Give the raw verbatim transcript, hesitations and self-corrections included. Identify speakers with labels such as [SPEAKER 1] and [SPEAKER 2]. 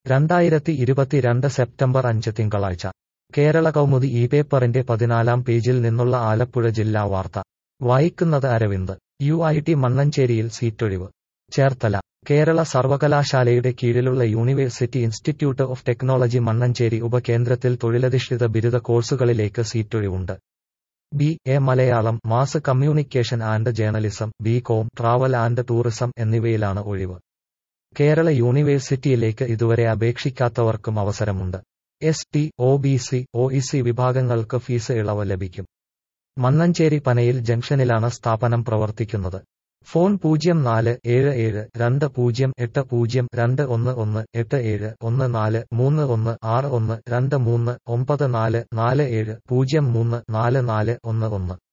[SPEAKER 1] രണ്ടായിരത്തി ഇരുപത്തിരണ്ട് സെപ്റ്റംബർ അഞ്ച് തിങ്കളാഴ്ച കേരള കൗമുദി ഈ പേപ്പറിന്റെ പതിനാലാം പേജിൽ നിന്നുള്ള ആലപ്പുഴ ജില്ലാ വാർത്ത വായിക്കുന്നത് അരവിന്ദ്. യു ഐ ടി മണ്ണഞ്ചേരിയിൽ സീറ്റൊഴിവ്. ചേർത്തല. കേരള സർവകലാശാലയുടെ കീഴിലുള്ള university institute of technology Mannancherry ഉപകേന്ദ്രത്തിൽ തൊഴിലധിഷ്ഠിത ബിരുദ കോഴ്സുകളിലേക്ക് സീറ്റൊഴിവുണ്ട്. B A Malayalam, mass communication and journalism, B com, travel and tourism എന്നിവയിലാണ് ഒഴിവ്. കേരള യൂണിവേഴ്സിറ്റിയിലേക്ക് ഇതുവരെ അപേക്ഷിക്കാത്തവർക്കും അവസരമുണ്ട്. S T, O B C, O E C വിഭാഗങ്ങൾക്ക് ഫീസ് ഇളവ് ലഭിക്കും. മണ്ണഞ്ചേരി പനയിൽ ജംഗ്ഷനിലാണ് സ്ഥാപനം പ്രവർത്തിക്കുന്നത്. ഫോൺ പൂജ്യം നാല് ഏഴ് ഏഴ് രണ്ട് പൂജ്യം എട്ട് പൂജ്യം രണ്ട് ഒന്ന് ഒന്ന് എട്ട് ഏഴ് ഒന്ന് നാല് മൂന്ന് ഒന്ന് ആറ് ഒന്ന് രണ്ട് മൂന്ന് ഒമ്പത് നാല് നാല് ഏഴ് പൂജ്യം മൂന്ന് നാല് നാല് ഒന്ന് ഒന്ന്.